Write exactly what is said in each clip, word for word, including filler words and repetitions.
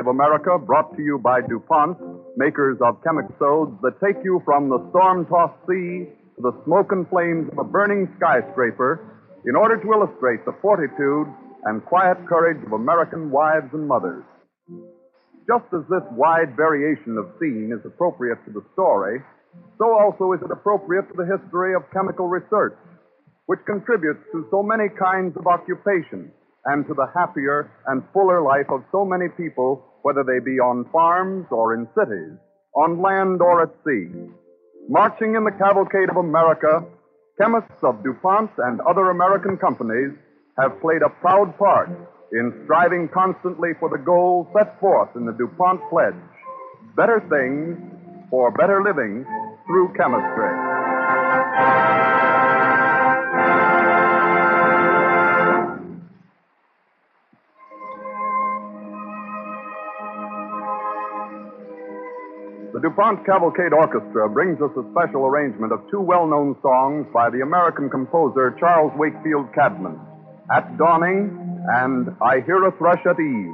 of America, brought to you by DuPont, makers of chemical sods that take you from the storm-tossed sea to the smoke and flames of a burning skyscraper in order to illustrate the fortitude and quiet courage of American wives and mothers. Just as this wide variation of scene is appropriate to the story, so also is it appropriate to the history of chemical research, which contributes to so many kinds of occupation and to the happier and fuller life of so many people, whether they be on farms or in cities, on land or at sea. Marching in the cavalcade of America, chemists of DuPont and other American companies have played a proud part in striving constantly for the goal set forth in the DuPont Pledge: better things for better living through chemistry. The DuPont Cavalcade Orchestra brings us a special arrangement of two well-known songs by the American composer Charles Wakefield Cadman, At Dawning and I Hear a Thrush at Eve.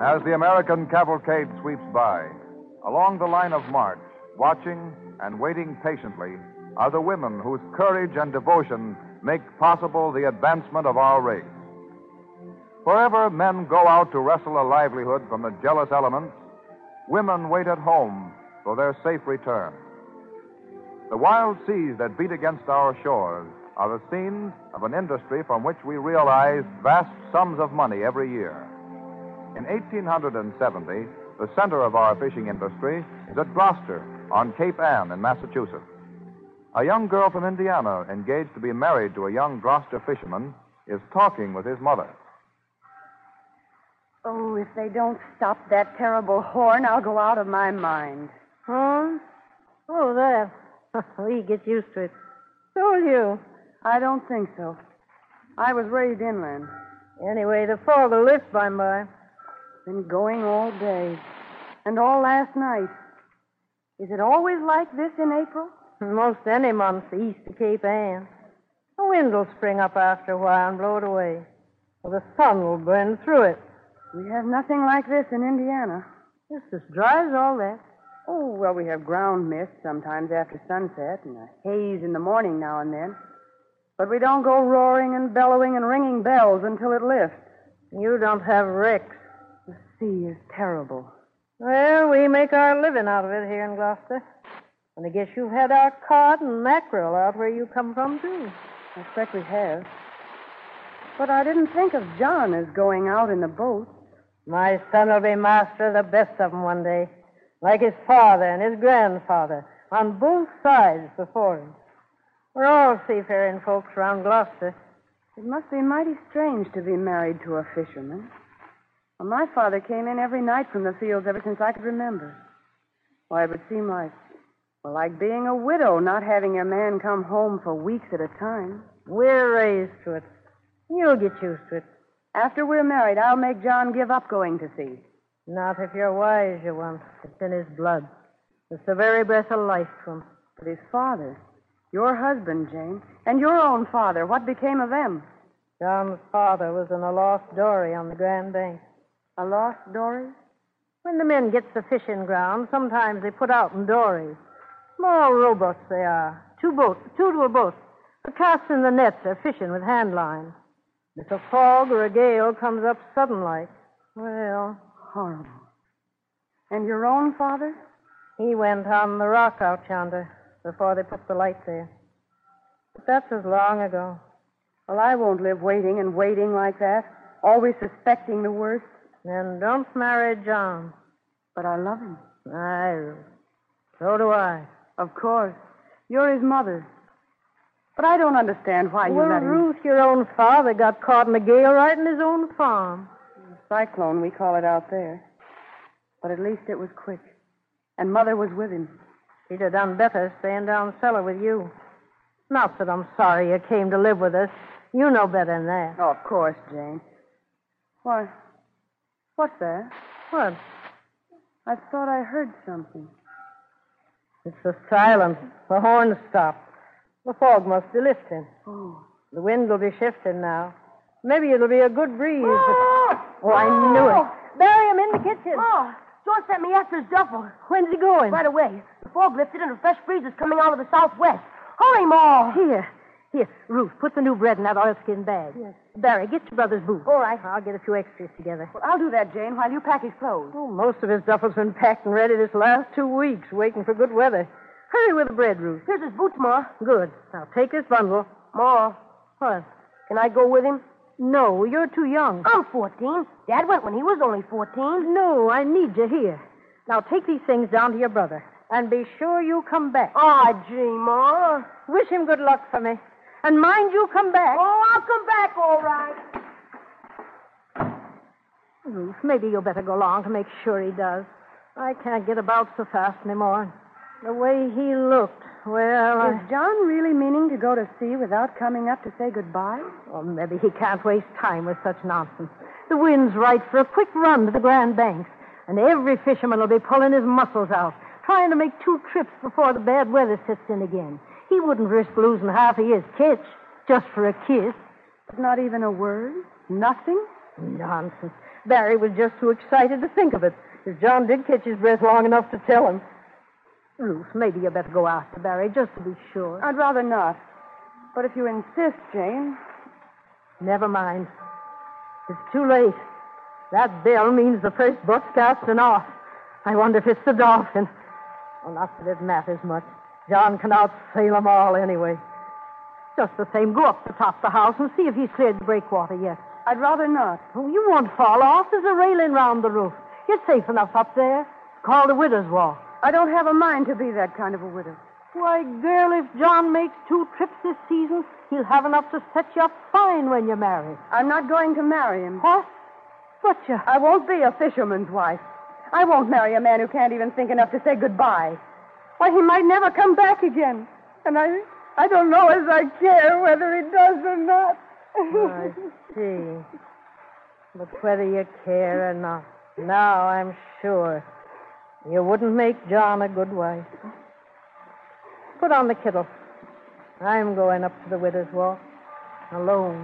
as the American cavalcade sweeps by. Along the line of march, watching and waiting patiently, are the women whose courage and devotion make possible the advancement of our race. Wherever men go out to wrestle a livelihood from the jealous elements, women wait at home for their safe return. The wild seas that beat against our shores are the scenes of an industry from which we realize vast sums of money every year. In eighteen seventy, the center of our fishing industry is at Gloucester on Cape Ann in Massachusetts. A young girl from Indiana, engaged to be married to a young Gloucester fisherman, is talking with his mother. Oh, if they don't stop that terrible horn, I'll go out of my mind. Horn? Oh, that. We get used to it. So will you. I don't think so. I was raised inland. Anyway, the fog will lift by and by. Been going all day. And all last night. Is it always like this in April? Most any month east of Cape Ann. The wind will spring up after a while and blow it away. Or the sun will burn through it. We have nothing like this in Indiana. It's as dry as all that. Oh, well, we have ground mist sometimes after sunset and a haze in the morning now and then. But we don't go roaring and bellowing and ringing bells until it lifts. You don't have wrecks. The sea is terrible. Well, we make our living out of it here in Gloucester. And I guess you've had our cod and mackerel out where you come from, too. I expect we have. But I didn't think of John as going out in the boat. My son will be master of the best of them one day, like his father and his grandfather, on both sides before him. We're all seafaring folks around Gloucester. It must be mighty strange to be married to a fisherman. Well, my father came in every night from the fields ever since I could remember. Why, it would seem like, well, like being a widow, not having your man come home for weeks at a time. We're raised to it. You'll get used to it. After we're married, I'll make John give up going to sea. Not if you're wise, you won't. It's in his blood. It's the very breath of life to him. But his father, your husband, Jane, and your own father, what became of them? John's father was in a lost dory on the Grand Bank. A lost dory? When the men gets the fishing ground, sometimes they put out in dories. Small rowboats they are. Two boats, two to a boat. The casts in the nets are fishing with hand lines. If a fog or a gale comes up sudden like, well... Horrible. And your own father? He went on the rock out yonder before they put the light there. But that's as long ago. Well, I won't live waiting and waiting like that, always suspecting the worst. Then don't marry John. But I love him. Aye, so do I. Of course. You're his mother. But I don't understand why you well, let him... Ruth, your own father got caught in a gale right in his own farm. Cyclone, we call it out there. But at least it was quick. And Mother was with him. She'd have done better staying down cellar with you. Not that I'm sorry you came to live with us. You know better than that. Oh, of course, Jane. Why, what's that? What? I thought I heard something. It's the silence. The horn stopped. The fog must be lifting. Oh. The wind will be shifting now. Maybe it'll be a good breeze. Oh, oh I knew it. Barry, I'm in the kitchen. Oh, George sent me after his duffel. When's he going? Right away. The fog lifted and a fresh breeze is coming out of the southwest. Hurry, Ma. Here. Here, Ruth, put the new bread in that oilskin bag. Yes. Barry, get your brother's boots. All right. I'll get a few extras together. Well, I'll do that, Jane, while you pack his clothes. Oh, most of his duffel's been packed and ready this last two weeks, waiting for good weather. Hurry with the bread, Ruth. Here's his boots, Ma. Good. Now take this bundle. Ma. What? Can I go with him? No, you're too young. I'm fourteen. Dad went when he was only fourteen. No, I need you here. Now take these things down to your brother. And be sure you come back. Ah, gee, Ma. Wish him good luck for me. And mind you come back. Oh, I'll come back, all right. Ruth, maybe you'll better go along to make sure he does. I can't get about so fast anymore. The way he looked, well... Is John really meaning to go to sea without coming up to say goodbye? Well, maybe he can't waste time with such nonsense. The wind's right for a quick run to the Grand Banks, and every fisherman will be pulling his muscles out, trying to make two trips before the bad weather sets in again. He wouldn't risk losing half of his catch just for a kiss. Not even a word? Nothing? Nonsense. Barry was just too excited to think of it. If John did catch his breath long enough to tell him. Ruth, maybe you better go after Barry just to be sure. I'd rather not. But if you insist, Jane. Never mind. It's too late. That bell means the first boat's casting off. I wonder if it's the Dolphin. Well, not that it matters much. John can outsail them all anyway. Just the same, go up the top of the house and see if he's cleared the breakwater yet. I'd rather not. Oh, you won't fall off. There's a railing round the roof. You're safe enough up there. It's called the widow's walk. I don't have a mind to be that kind of a widow. Why, girl, if John makes two trips this season, he'll have enough to set you up fine when you're married. I'm not going to marry him. What? But you... I won't be a fisherman's wife. I won't marry a man who can't even think enough to say goodbye. Why, he might never come back again. And I I don't know as I care whether he does or not. I see. But whether you care or not, now I'm sure you wouldn't make John a good wife. Put on the kettle. I'm going up to the widow's walk alone.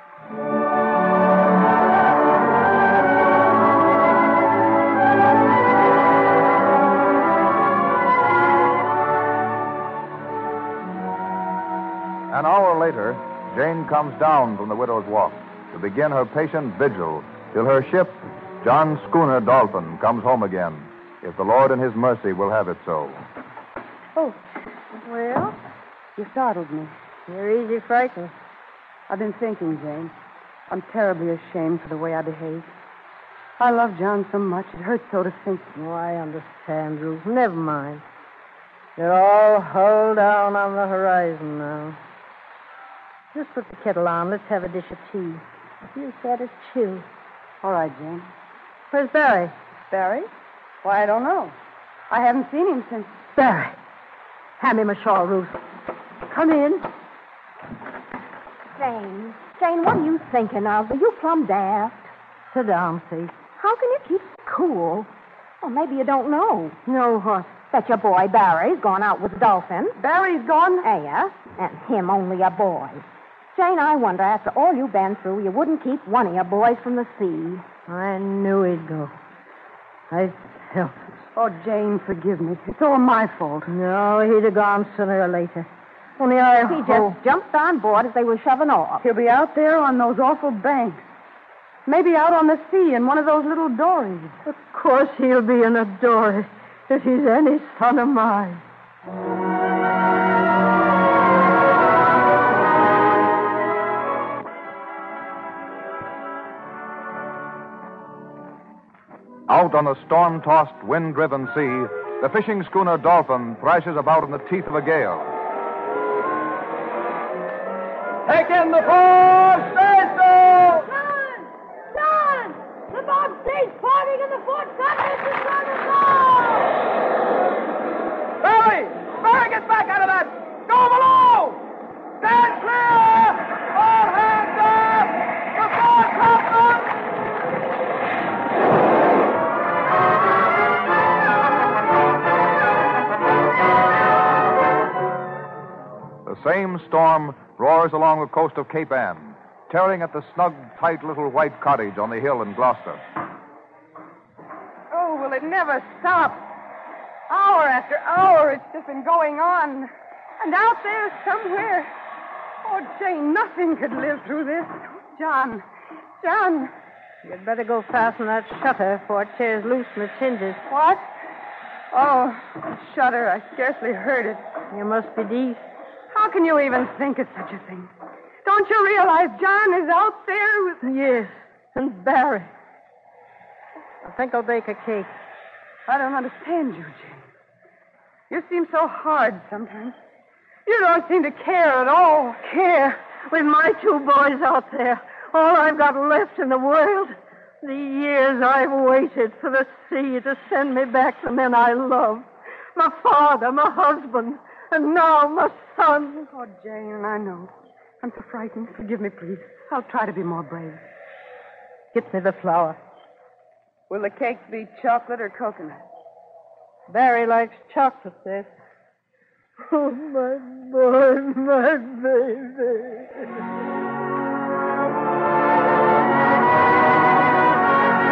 An hour later, Jane comes down from the widow's walk to begin her patient vigil till her ship, John's schooner Dolphin, comes home again, if the Lord in his mercy will have it so. Oh, well, you startled me. You're easy frightened. I've been thinking, Jane. I'm terribly ashamed for the way I behaved. I love John so much, it hurts so to think. Oh, I understand, Ruth. Never mind. They're all hull down on the horizon now. Just put the kettle on. Let's have a dish of tea. You said it's chill. All right, Jane. Where's Barry? Barry? Why, I don't know. I haven't seen him since... Barry. Hand him a shawl, Ruth. Come in. Jane, Jane, what are you thinking of? Are you plumb daft? Sit down, please. How can you keep cool? Well, maybe you don't know. No, what? That your boy Barry's gone out with Dolphin. Barry's gone? Yeah, and him only a boy. Jane, I wonder, after all you've been through, you wouldn't keep one of your boys from the sea. I knew he'd go. I felt it. Oh, Jane, forgive me. It's all my fault. No, he'd have gone sooner or later. Only I He hope... just jumped on board as they were shoving off. He'll be out there on those awful banks. Maybe out on the sea in one of those little dories. Of course he'll be in a dory if he's any son of mine. Out on the storm-tossed, wind-driven sea, the fishing schooner Dolphin thrashes about in the teeth of a gale. Take in the fore staysail! John! John! The bobstay's parting and the fort cutlass is running low! Barry! Barry, get back out of that! Go below! Stand clear! All hands up! The fore cutlass! The same storm roars along the coast of Cape Ann, tearing at the snug, tight little white cottage on the hill in Gloucester. Oh, will it never stop? Hour after hour, it's just been going on. And out there somewhere... Oh, Jane, nothing could live through this. John, John. You'd better go fasten that shutter before it tears loose from its hinges. What? Oh, the shutter. I scarcely heard it. You must be deep. How can you even think of such a thing? Don't you realize John is out there with... Yes, and Barry. I think I'll bake a cake. I don't understand you, Jane. You seem so hard sometimes. You don't seem to care at all. Care? With my two boys out there, all I've got left in the world. The years I've waited for the sea to send me back the men I love. My father, my husband, and now my son. Oh, Jane, I know. I'm so frightened. Forgive me, please. I'll try to be more brave. Get me the flour. Will the cakes be chocolate or coconut? Barry likes chocolate, sis. Oh, my boy, my baby.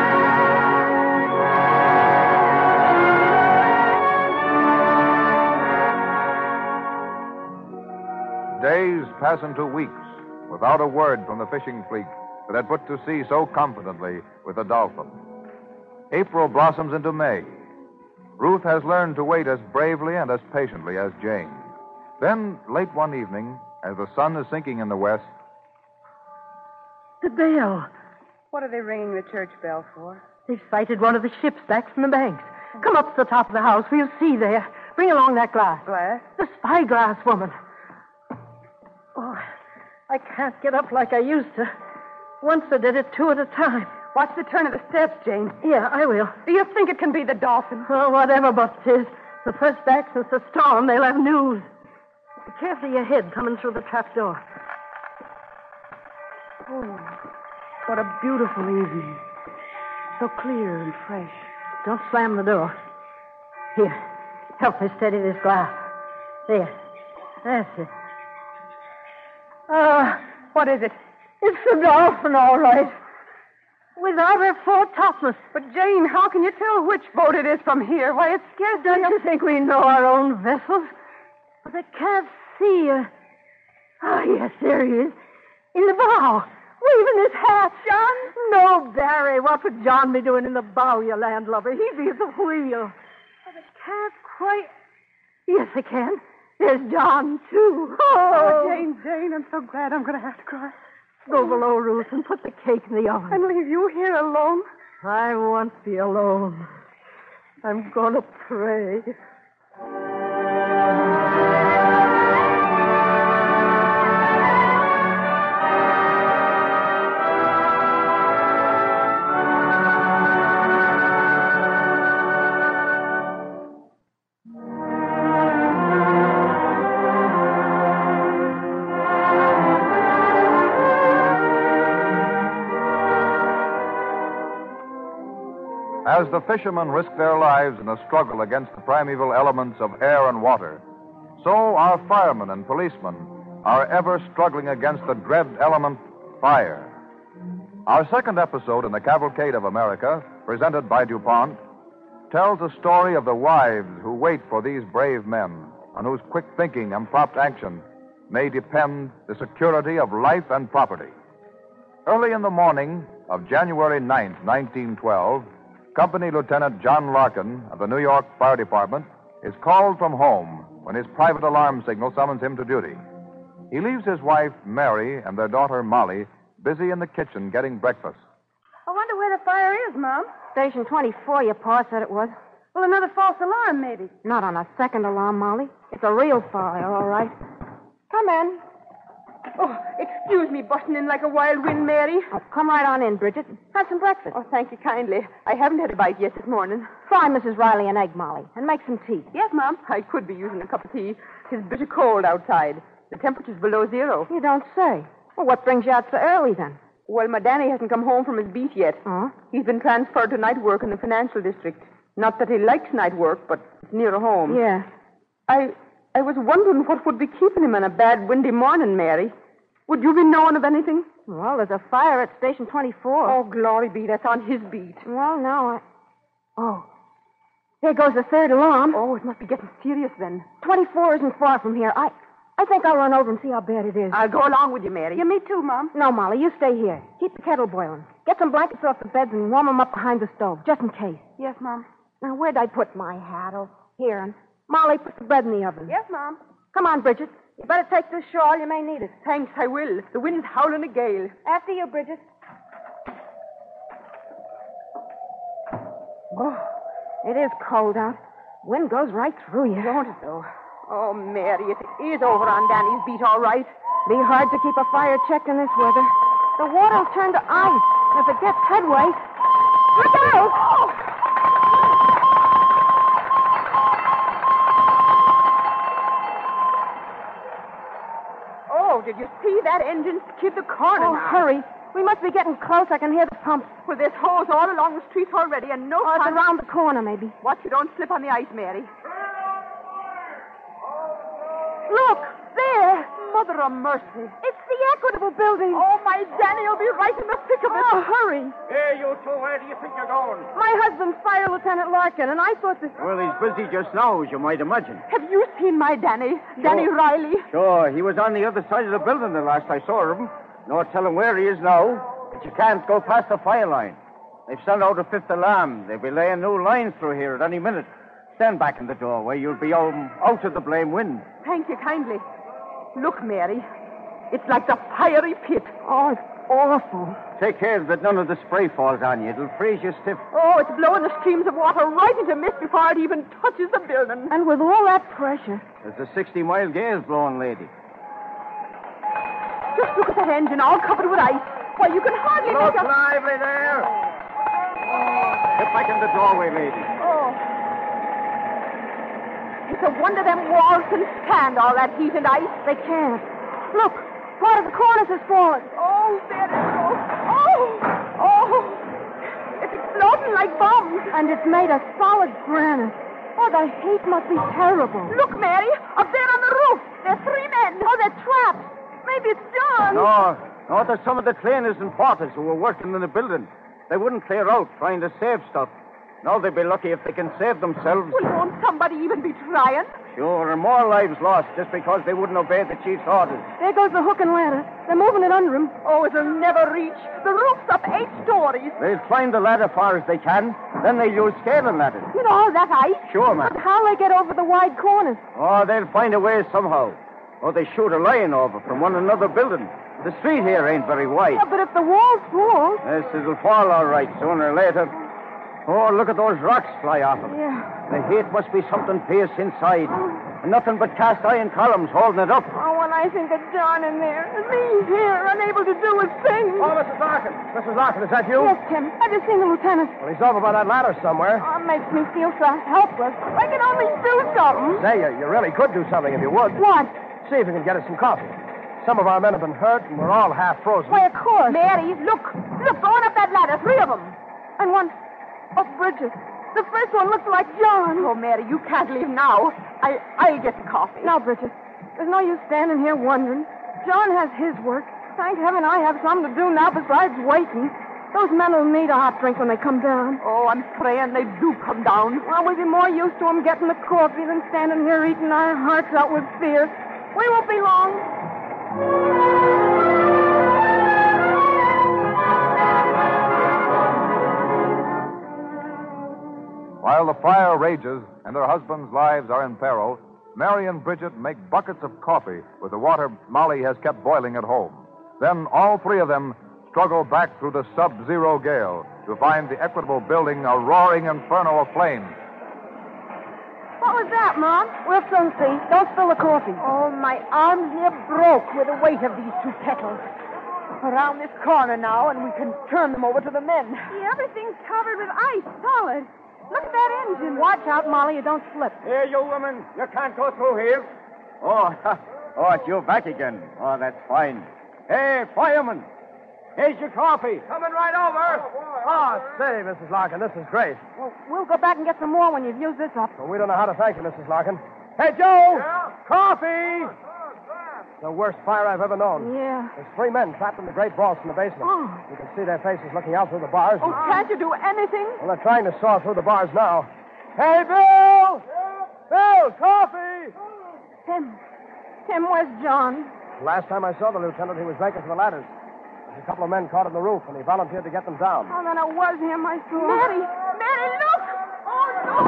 Days pass into weeks without a word from the fishing fleet that had put to sea so confidently with the Dolphin. April blossoms into May. Ruth has learned to wait as bravely and as patiently as Jane. Then, late one evening, as the sun is sinking in the west, The bell. What are they ringing the church bell for? They've sighted one of the ships back from the banks. Come up to the top of the house. We'll see there. Bring along that glass. Glass? The spyglass woman. Oh, I can't get up like I used to. Once I did it two at a time. Watch the turn of the steps, Jane. Yeah, I will. Do you think it can be the Dolphin? Oh, whatever but it is. The first back since the storm, they'll have news. Be careful of your head coming through the trap door. Oh, what a beautiful evening. So clear and fresh. Don't slam the door. Here, help me steady this glass. There. That's it. Ah, what is it? It's the Dolphin, all right. Without her fore topmast. But, Jane, how can you tell which boat it is from here? Why, it's scarcely... Don't you think we know our own vessels? But I can't see her. Oh, yes, there he is. In the bow. Waving his hat. John? No, Barry. What would John be doing in the bow, you landlubber? He'd be at the wheel. But I can't quite... Yes, I can. There's John, too. Oh, Oh, Jane, Jane, I'm so glad I'm going to have to cry. Go below, Ruth, and put the cake in the oven. And leave you here alone? I won't be alone. I'm going to pray. As the fishermen risk their lives in a struggle against the primeval elements of air and water, so our firemen and policemen are ever struggling against the dread element, fire. Our second episode in the Cavalcade of America, presented by DuPont, tells the story of the wives who wait for these brave men, on whose quick thinking and prompt action may depend the security of life and property. Early in the morning of January ninth, nineteen twelve, Company Lieutenant John Larkin of the New York Fire Department is called from home when his private alarm signal summons him to duty. He leaves his wife, Mary, and their daughter, Molly, busy in the kitchen getting breakfast. I wonder where the fire is, Mom. Station twenty-four, your pa said it was. Well, another false alarm, maybe. Not on a second alarm, Molly. It's a real fire, all right. Come in. Oh, excuse me busting in like a wild wind, Mary. Oh, come right on in, Bridget. Have some breakfast. Oh, thank you kindly. I haven't had a bite yet this morning. Fry Missus Riley an egg, Molly, and make some tea. Yes, Mom. I could be using a cup of tea. It's bitter cold outside. The temperature's below zero. You don't say. Well, what brings you out so early, then? Well, my Danny hasn't come home from his beat yet. Huh? He's been transferred to night work in the financial district. Not that he likes night work, but it's nearer home. Yeah. I I was wondering what would be keeping him on a bad, windy morning, Mary. Would you be knowing of anything? Well, there's a fire at Station twenty-four. Oh, glory be, that's on his beat. Well, no, I... Oh. There goes the third alarm. Oh, it must be getting serious then. twenty-four isn't far from here. I I think I'll run over and see how bad it is. I'll go along with you, Mary. Yeah, me too, Mom. No, Molly, you stay here. Keep the kettle boiling. Get some blankets off the beds and warm them up behind the stove, just in case. Yes, Mom. Now, where'd I put my hat? Oh, here. And Molly, put the bread in the oven. Yes, Mom. Come on, Bridget. You better take this shawl. You may need it. Thanks, I will. The wind's howling a gale. After you, Bridget. Oh, it is cold out. Wind goes right through you. Don't it, though? Oh, Mary, it is over on Danny's beat, all right. Be hard to keep a fire checked in this weather. The water'll turn to ice. And if it gets headway... Look out! Oh! Oh, did you see that engine skid the corner Oh, now? hurry. We must be getting close. I can hear the pumps. Well, there's holes all along the street already, and no Oh, it's pump- around the corner, maybe. Watch you don't slip on the ice, Mary. Look, there. Mother of mercy. It's the Equitable Building. Oh, my Danny will be right in the thick of it. Oh, hurry. Hey, you two, where do you think you're going? My husband's Fire Lieutenant Larkin, and I thought that... Well, he's busy just now, as you might imagine. Have you seen my Danny? Danny Riley? Sure, he was on the other side of the building the last I saw of him. No telling where he is now, but you can't go past the fire line. They've sent out a fifth alarm. They'll be laying new lines through here at any minute. Stand back in the doorway. You'll be out, out of the blame wind. Thank you kindly. Look, Mary. It's like the fiery pit. Oh, it's awful. Take care that none of the spray falls on you. It'll freeze you stiff. Oh, it's blowing the streams of water right into mist before it even touches the building. And with all that pressure... There's a sixty-mile gale blowing, lady. Just look at that engine all covered with ice. Why, you can hardly Look make a... lively there. Get back in the doorway, lady. Oh. It's a wonder them walls can stand all that heat and ice. They can't. Look, part of the cornice has fallen. Oh, there it goes. Oh, oh. It's exploding like bombs. And it's made of solid granite. Oh, the heat must be terrible. Look, Mary, up there on the roof. There's three men. Oh, they're trapped. Maybe it's John. No, no, there's some of the cleaners and porters who were working in the building. They wouldn't clear out trying to save stuff. No, they'd be lucky if they can save themselves. Well, won't somebody even be trying? Sure, and more lives lost just because they wouldn't obey the chief's orders. There goes the hook and ladder. They're moving it under him. Oh, it'll never reach. The roof's up eight stories. They'll climb the ladder far as they can. Then they'll use scaling ladders. You know all that ice? Sure, ma'am. But how'll they get over the wide cornice? Oh, they'll find a way somehow. Or they shoot a line over from one another building. The street here ain't very wide. Yeah, but if the walls fall... Yes, it'll fall all right sooner or later. Oh, look at those rocks fly off them. Yeah. The heat must be something fierce inside. And nothing but cast iron columns holding it up. Oh, when I think of John in there, and me here, unable to do a thing. Oh, Missus Larkin. Missus Larkin, is that you? Yes, Tim. I've just seen the lieutenant. Well, he's over by that ladder somewhere. Oh, it makes me feel so helpless. I can only do something. Say, you, you really could do something if you would. What? See if you can get us some coffee. Some of our men have been hurt, and we're all half frozen. Why, of course. Mary, look. Look, going up that ladder, three of them. And one... Oh, Bridget. The first one looks like John. Oh, Mary, you can't leave now. I, I'll get the coffee. Now, Bridget, there's no use standing here wondering. John has his work. Thank heaven I have something to do now besides waiting. Those men will need a hot drink when they come down. Oh, I'm praying they do come down. Well, we'll be more used to them getting the coffee than standing here eating our hearts out with fear. We won't be long. While the fire rages and their husbands' lives are in peril, Mary and Bridget make buckets of coffee with the water Molly has kept boiling at home. Then all three of them struggle back through the sub-zero gale to find the Equitable Building a roaring inferno of flames. What was that, Mom? We'll soon see. Don't spill the coffee. Oh, my arms near broke with the weight of these two kettles. Around this corner now, and we can turn them over to the men. See, everything's covered with ice, solid. Look at that engine. Watch out, Molly, you don't slip. Here, you woman. You can't go through here. Oh, oh, it's you back again. Oh, that's fine. Hey, fireman. Here's your coffee. Coming right over. Oh, say, Missus Larkin, this is great. Well, we'll go back and get some more when you've used this up. Well, we don't know how to thank you, Missus Larkin. Hey, Joe! Yeah? Coffee! The worst fire I've ever known. Yeah. There's three men trapped in the great vaults in the basement. Oh. You can see their faces looking out through the bars. Oh, can't you do anything? Well, they're trying to saw through the bars now. Hey, Bill! Bill, coffee! Tim. Tim, where's John? Last time I saw the lieutenant, he was making for the ladders. There's a couple of men caught on the roof, and he volunteered to get them down. Oh, then it was him I saw. Mary! Mary, look! Oh, no!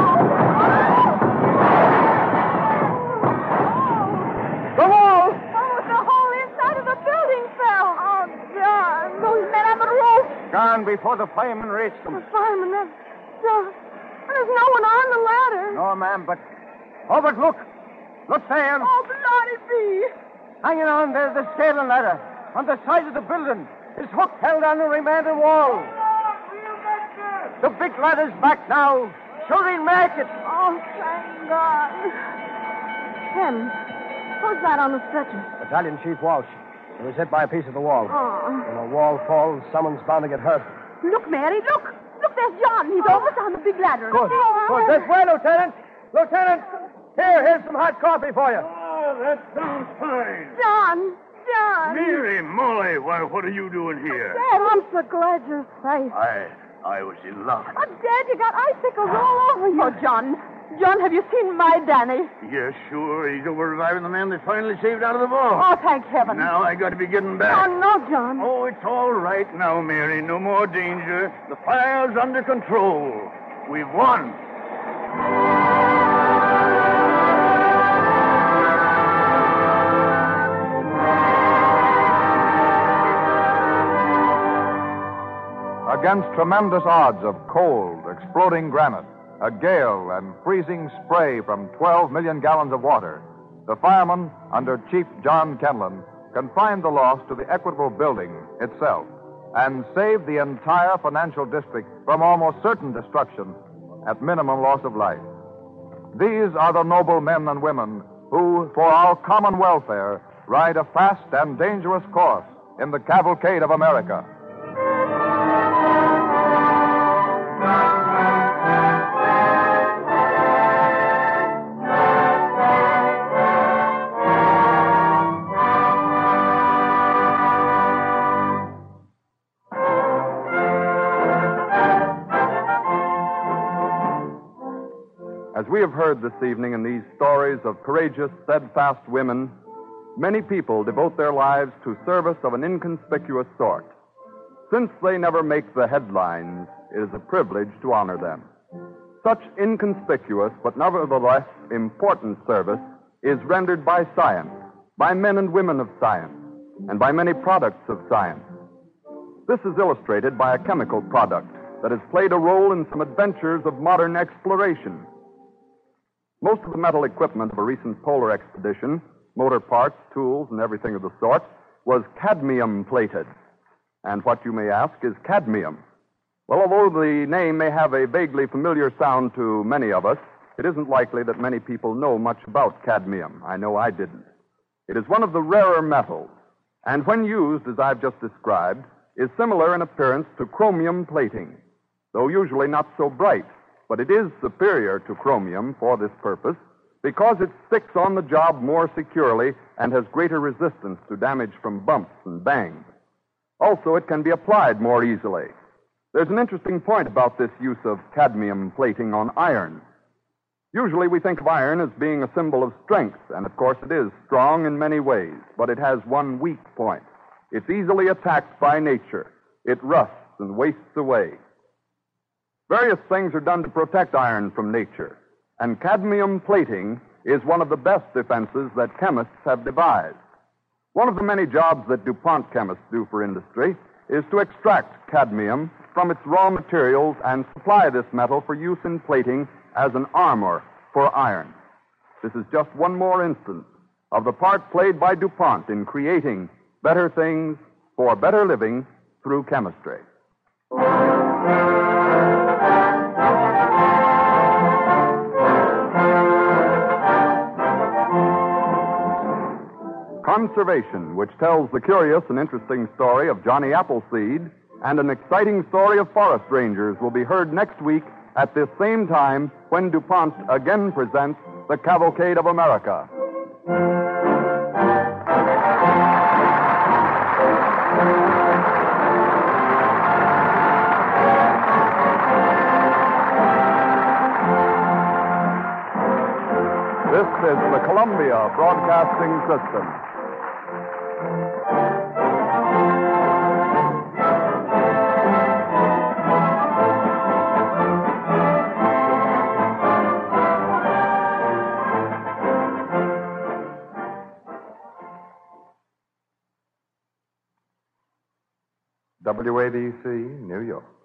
The wall! Oh, the whole inside of the building fell. Oh, John. Those men on the roof. Gone before the firemen reached them. The fireman, that's John. There's no one on the ladder. No, ma'am, but... Oh, but look. Look there. Oh, bloody be. Hanging on, there's the scaling ladder. On the side of the building. His hook held on the remaining wall. The big ladder's back now. Sure he'll make it. Oh, thank God. Tim, who's that on the stretcher? Battalion Chief Walsh. He was hit by a piece of the wall. Oh. When a wall falls, someone's bound to get hurt. Look, Mary, look. Look, there's John. He's almost on the big ladder. Good. Good. This way, Lieutenant. Lieutenant, here, here's some hot coffee for you. Oh, that sounds fine. John. John. Mary, Molly, why, what are you doing here? Dad, I'm so glad you're safe. I, I was in luck. Oh, Dad, you got icicles all over you. Oh, John. John, have you seen my Danny? Yes, sure. He's over reviving the man they finally saved out of the vault. Oh, thank heaven. Now I got to be getting back. Oh, no, John. Oh, it's all right now, Mary. No more danger. The fire's under control. We've won. Against tremendous odds of cold, exploding granite, a gale, and freezing spray from twelve million gallons of water, the firemen, under Chief John Kenlon, confined the loss to the Equitable Building itself and saved the entire financial district from almost certain destruction at minimum loss of life. These are the noble men and women who, for our common welfare, ride a fast and dangerous course in the cavalcade of America. As we have heard this evening in these stories of courageous, steadfast women, many people devote their lives to service of an inconspicuous sort. Since they never make the headlines, it is a privilege to honor them. Such inconspicuous but nevertheless important service is rendered by science, by men and women of science, and by many products of science. This is illustrated by a chemical product that has played a role in some adventures of modern exploration. Most of the metal equipment of a recent polar expedition, motor parts, tools, and everything of the sort, was cadmium-plated. And what, you may ask, is cadmium? Well, although the name may have a vaguely familiar sound to many of us, it isn't likely that many people know much about cadmium. I know I didn't. It is one of the rarer metals, and when used, as I've just described, is similar in appearance to chromium plating, though usually not so bright. But it is superior to chromium for this purpose because it sticks on the job more securely and has greater resistance to damage from bumps and bangs. Also, it can be applied more easily. There's an interesting point about this use of cadmium plating on iron. Usually we think of iron as being a symbol of strength, and of course it is strong in many ways, but it has one weak point. It's easily attacked by nature. It rusts and wastes away. Various things are done to protect iron from nature, and cadmium plating is one of the best defenses that chemists have devised. One of the many jobs that DuPont chemists do for industry is to extract cadmium from its raw materials and supply this metal for use in plating as an armor for iron. This is just one more instance of the part played by DuPont in creating better things for better living through chemistry. Conservation, which tells the curious and interesting story of Johnny Appleseed, and an exciting story of forest rangers, will be heard next week at this same time when DuPont again presents the Cavalcade of America. This is the Columbia Broadcasting System. W A B C, New York.